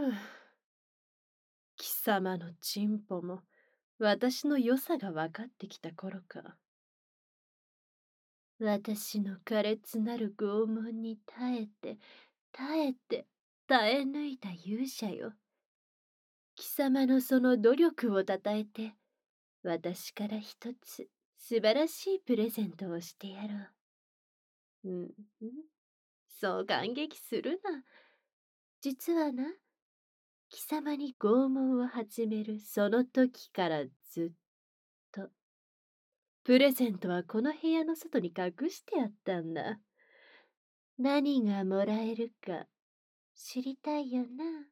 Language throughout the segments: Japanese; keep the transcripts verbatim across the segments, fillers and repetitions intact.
うん。貴様のチンポも私の良さが分かってきた頃か。私の苛烈なる拷問に耐えて、耐えて、耐え抜いた勇者よ。貴様のその努力をたたえて、私から一つ素晴らしいプレゼントをしてやろう。うん、うん、そう感激するな。実はな、貴様に拷問を始めるその時からずっと、プレゼントはこの部屋の外に隠してあったんだ。何がもらえるか知りたいよな。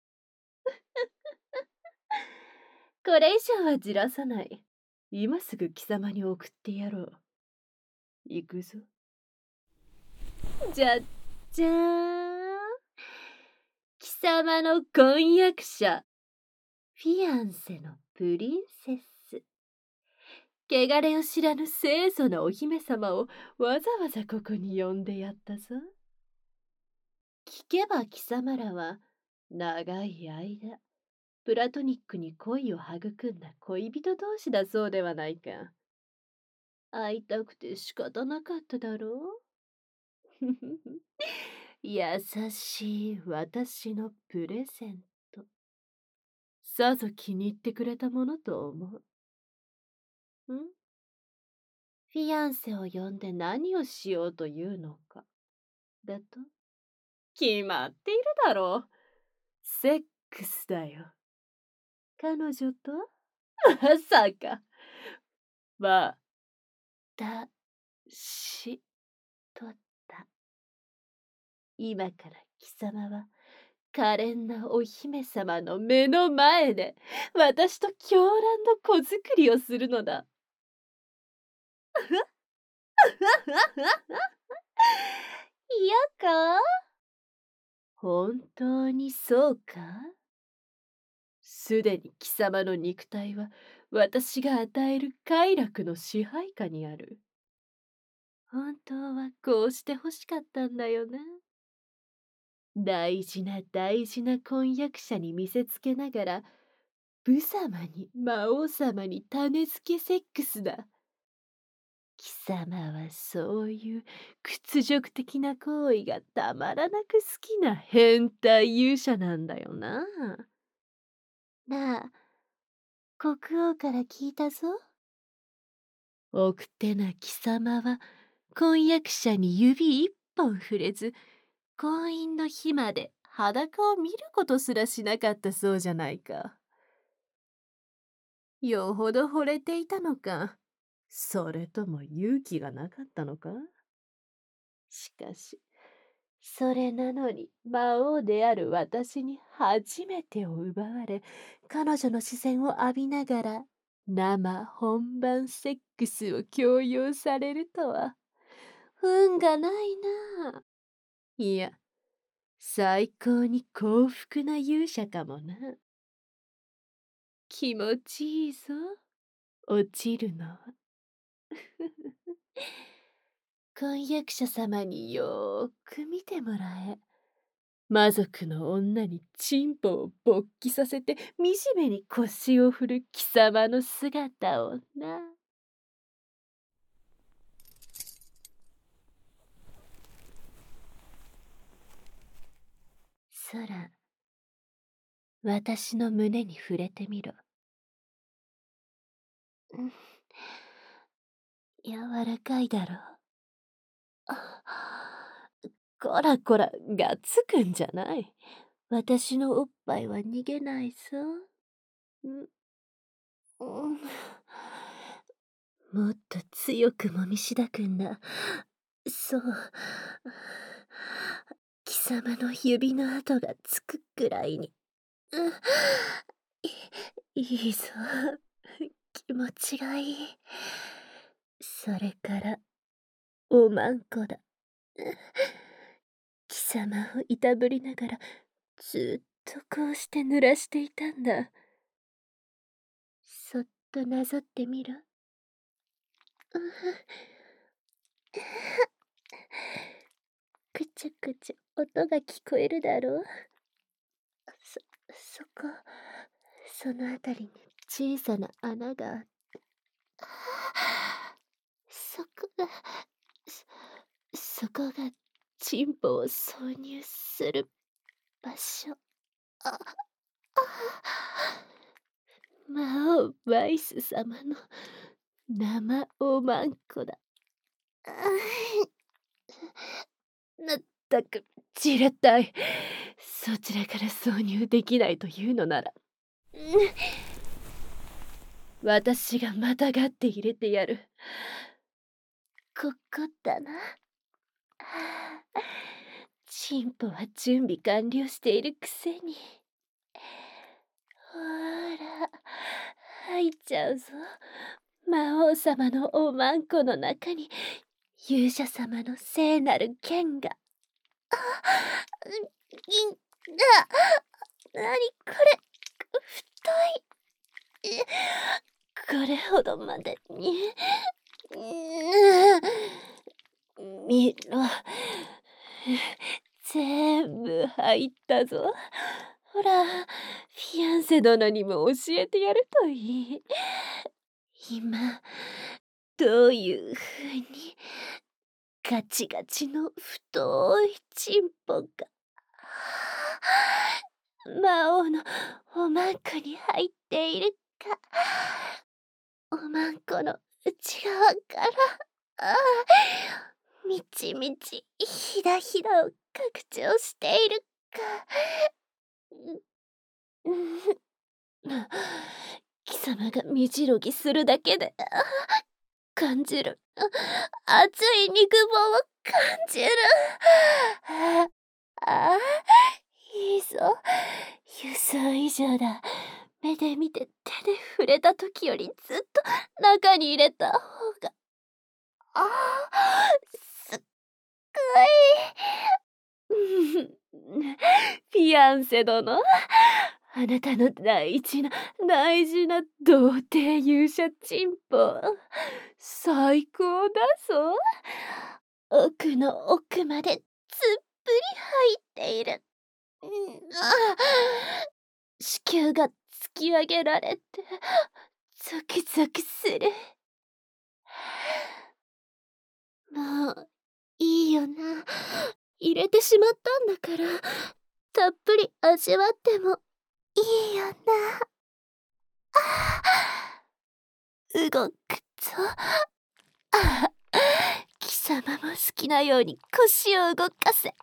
これ以上はじらさない。今すぐ貴様に送ってやろう。行くぞ。じゃっじゃーん。貴様の婚約者、フィアンセのプリンセス。汚れを知らぬ清楚なお姫様をわざわざここに呼んでやったぞ。聞けば貴様らは長い間プラトニックに恋を育んだ恋人同士だそうではないか。会いたくて仕方なかっただろう。優しい私のプレゼント。さぞ気に入ってくれたものと思う。んフィアンセを呼んで何をしようというのか。だと決まっているだろう。セックスだよ。彼女とまさか。わ、た、し、とった。今から貴様は、可憐なお姫様の目の前で、私と狂乱の子作りをするのだ。嫌か本当にそうかすでに貴様の肉体は私が与える快楽の支配下にある。本当はこうして欲しかったんだよな。大事な大事な婚約者に見せつけながら、無様に魔王様に種付けセックスだ。貴様はそういう屈辱的な行為がたまらなく好きな変態勇者なんだよな。なあ、国王から聞いたぞ。奥手な貴様は婚約者に指一本触れず、婚姻の日まで裸を見ることすらしなかったそうじゃないか。よほど惚れていたのか、それとも勇気がなかったのか。しかし、それなのに魔王である私に初めてを奪われ、彼女の視線を浴びながら生本番セックスを強要されるとは、運がないなあ。いや、最高に幸福な勇者かもな。気持ちいいぞ、落ちるのは。婚約者様によーく見てもらえ。魔族の女にチンポを勃起させて惨めに腰を振る貴様の姿をな。空、私の胸に触れてみろ。うん、柔らかいだろう。こらこら、がっつくんじゃない。私のおっぱいは逃げないぞ。うんうん、もっと強くもみしだくんだ。そう。貴様の指の跡がつくくらいに。うん、いいいぞ。気持ちがいい。それから、おまんこだ。貴様をいたぶりながら、ずっとこうして濡らしていたんだ。そっとなぞってみろ。くちゅくちゅ音が聞こえるだろう。そ、 そこ、そのあたりに小さな穴があって、そこが、そ、そこがチンポを挿入する場所。あ、魔王バイス様の生おまんこだ。なったく、じれったい。そちらから挿入できないというのなら、私がまたがって入れてやる。ここだな。チンポは準備完了しているくせに。ほら、入っちゃうぞ。魔王様のおまんこの中に勇者様の聖なる剣が。あ、いんな、なにこれ、太い。これほどまでに。見ろ。全部入ったぞ。ほら、フィアンセ殿にも教えてやるといい。今、どういうふうに、ガチガチの太いチンポが、魔王のおまんこに入っているか。おまんこの内側から、ああ、みちみちひだひだを拡張しているか。貴様がみじろぎするだけで感じる熱い肉棒を感じる。ああ、いいぞ。輸送以上だ。目で見て手で触れた時よりずっと中に入れた方が。ああ、すっごい。フィアンセ殿、あなたの大事な大事な童貞勇者チンポ、最高だぞ。奥の奥までつっぷり入っている。子宮が突き上げられてゾクゾクする。もういいよな。入れてしまったんだから、たっぷり味わってもいいよな。動くぞ。あ、貴様も好きなように腰を動かせ。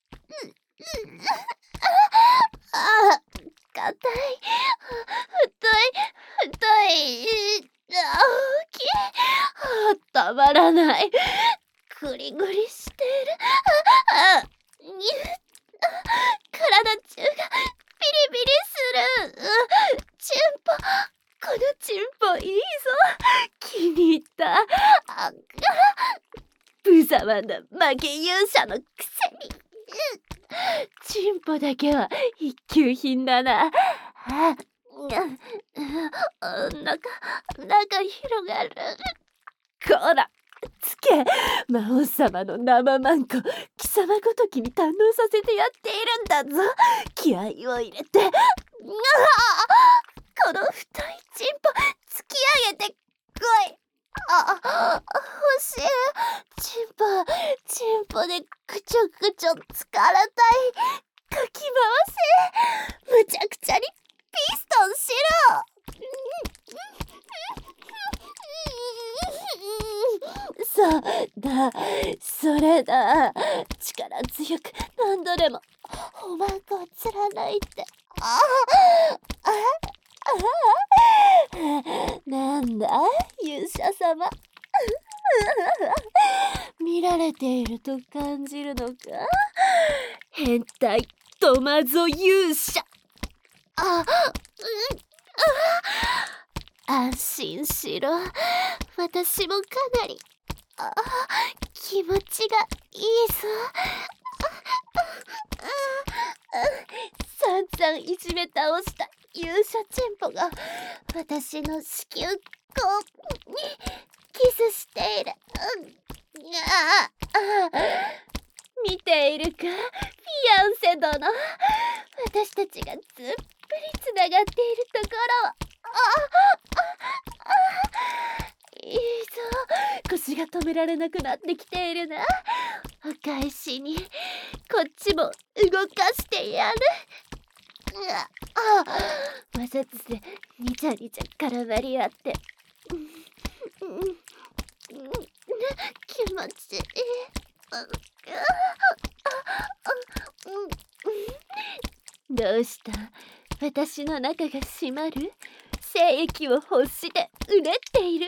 あ、硬い、太い、太い、大きい、あ、たまらない。グリグリしている。あ、あ、体中がピリピリする。チンポ、このチンポいいぞ。気に入った。あ、無様な負け勇者のくせに。チンポだけは一級品だな。あ、おなか、中に広がる。こら、つけ。魔王様の生マンコ、貴様ごときに堪能させてやっているんだぞ。気合を入れて。うわ、この太いチンポ突き上げてこい。あ、欲しい。チンポ、チンポでくちょくちょ疲れたい。かき回せ。むちゃくちゃにピストンしろ。そうだ、それだ。力強く何度でもおまんこを貫いて。ああ、ああ、なんだ勇者様。見られていると感じるのか。変態トマゾ勇者。あ、うん、あ、安心しろ。私もかなりあ、気持ちがいいぞ。散々いじめ倒した勇者チンポが私の子宮口にキスしている。ああ、見ているかフィアンセ殿。 私たちがずっぷりつながっているところを。あああいいぞ、腰が止められなくなってきているな。お返しにこっちも動かしてやる。ああ、摩擦でにちゃにちゃ絡まり合って、うんうん、気持ちいい。どうした？私の中が締まる？精液を欲してうねっている？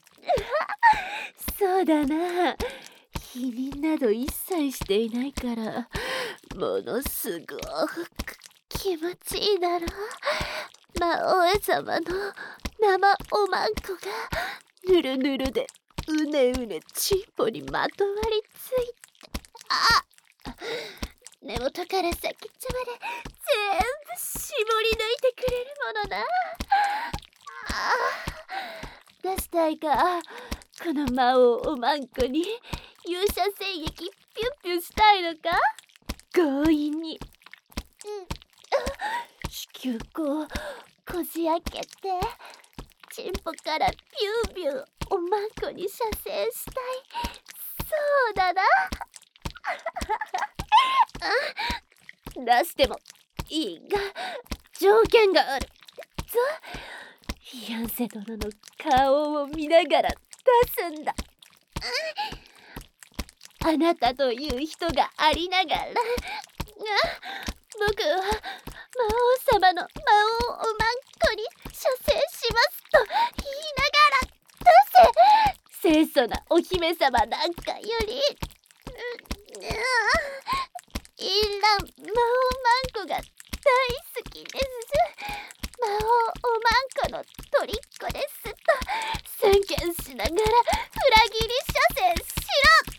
そうだな。否認など一切していないから、ものすごく気持ちいいだろ。魔王様の生おまんこがぬるぬるでうねうねチンポにまとわりついて、あ根元から先っちょまで全部絞り抜いてくれるものな。あ出したいか、この魔王おまんこに勇者精液ピュンピュンしたいのか。強引に、うん、子宮口をこじ開けてチンポからピューピューおまんこに射精したい。そうだな。出してもいいが条件があるぞ。フィアンセ殿の顔を見ながら出すんだ。あなたという人がありながら、僕は魔王様の魔王おまんこに射精しますと言いながら出せ。清楚なお姫様なんかより、うん、インラン魔王まんこが大好きです。魔王おまんこのとりっこですと宣言しながら裏切り射精しろ。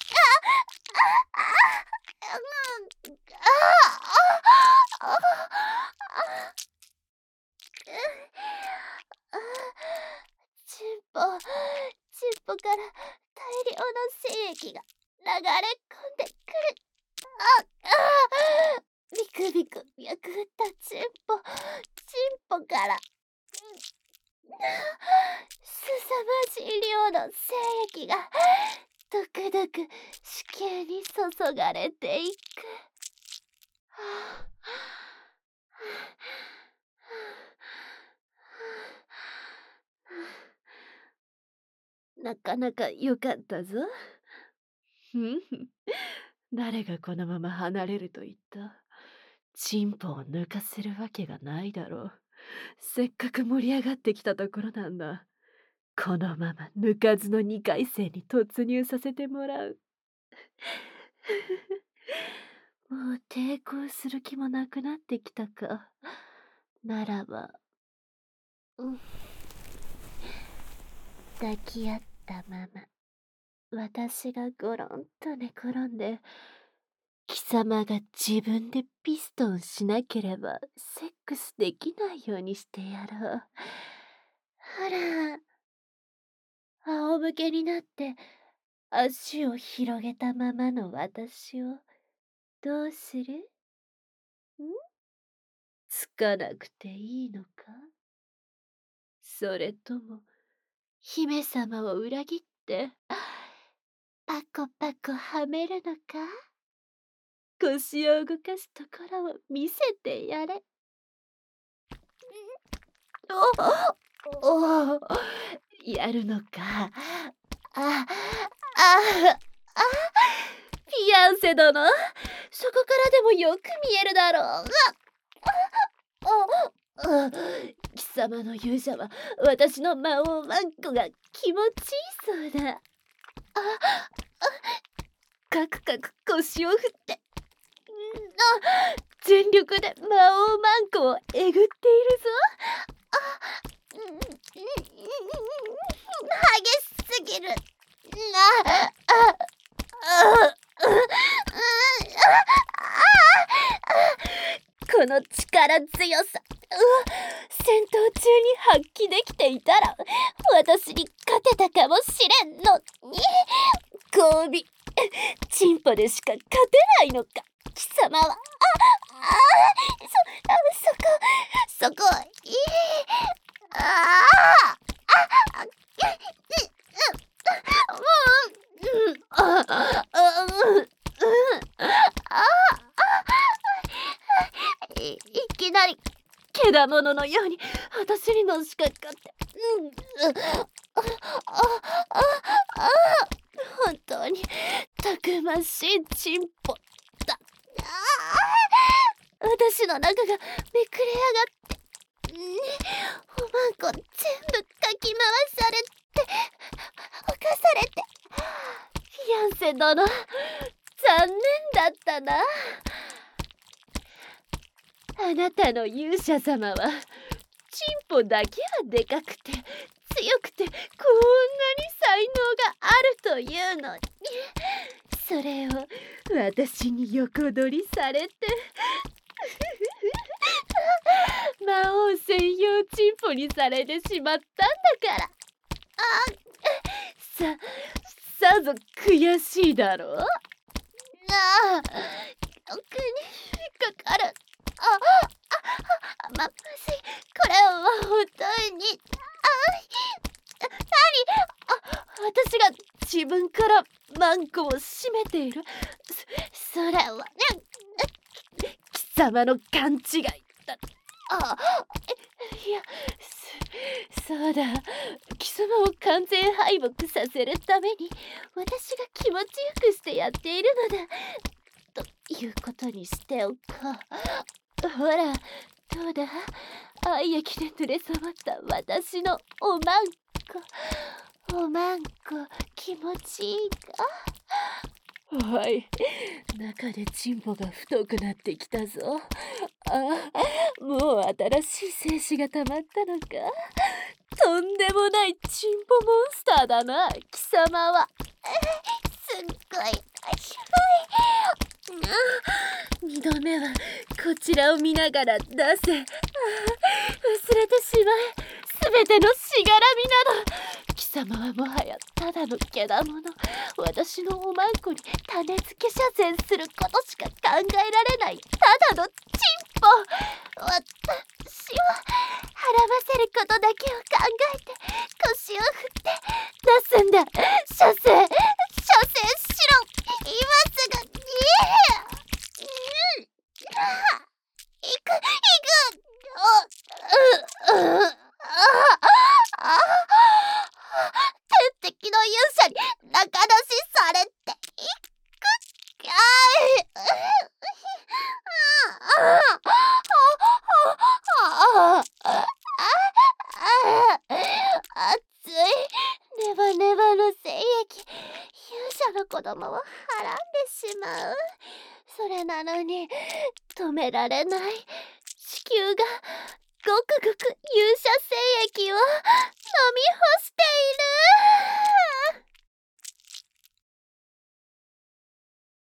チンポ、チンポから大量の精液が流れ込んでくる。ああビクビク脈打ったチンポ、チンポから、すさまじい量の精液がどくどく子宮に注がれていく。なかなか良かったぞ。ふん、誰がこのまま離れると言った？チンポを抜かせるわけがないだろう。せっかく盛り上がってきたところなんだ。このまま抜かずのにかい生に突入させてもらう。もう抵抗する気もなくなってきたか。ならば、うん、抱き合ったまま私がゴロンと寝転んで、貴様が自分でピストンしなければセックスできないようにしてやろう。ほら、仰向けになって足を広げたままの私をどうする？ん？つかなくていいのか？それとも姫様を裏切ってパコパコはめるのか？腰を動かすところを見せてやれ。おお、やるのか。あ、あ、あ、フィアンセ殿、そこからでもよく見えるだろう。あ、あ、貴様の勇者は私の魔王ワンコが気持ちいいそうだ。あ、あ、カクカク腰を振って、あ、全力で魔王マンコをえぐっているぞ。あ、激しすぎる。あ、あ、あ、この力強さ、戦闘中に発揮できていたら私に勝てたかもしれんのに。交尾、チンポでしか勝てないのか貴様は。ああ、そい、いきなりけだもののように私にのしかかって、うん、うああああ本当にたくましいチンポだ。ああ私の中がめくれ上がって、ね、おまんこ全部かき回されて犯されて、ヤンセ殿残念だったな。あなたの勇者様はチンポだけはでかくて強くてこんなに才能があるというのに、それを私に横取りされて魔王専用チンポにされてしまったんだから。あささぞ悔しいだろう。なあ欲に引っかかる。ああままずい、これは本当にあ何あ私が自分からマンコを閉めている。そそれはね貴様の勘違いだ。あいやそそうだ、貴様を完全敗北させるために私が気持ちよくしてやっているのだということにしておこう。ほらどうだ、愛液で濡れ染まった私のおまんこ、おまんこ気持ちいいか。はい、中でチンポが太くなってきたぞ。あ、もう新しい精子がたまったのか。とんでもないチンポモンスターだな貴様は。すっごいひどい。二度目はこちらを見ながら出せ。あ忘れてしまえ、すべてのしがらみなど。貴様はもはやただのけだもの。私のおまんこに種付け射精することしか考えられないただのチンポ。私は腹ませることだけを考えて腰を振って出すんだ。射精射精しろ、今すぐに。うん行く行く。あううああ天敵の勇者に仲出しされていく。あい熱いネバネバの精液、勇者の子供をはらんでしまう。それなのに止められない。地球がごくごく勇者精液を飲み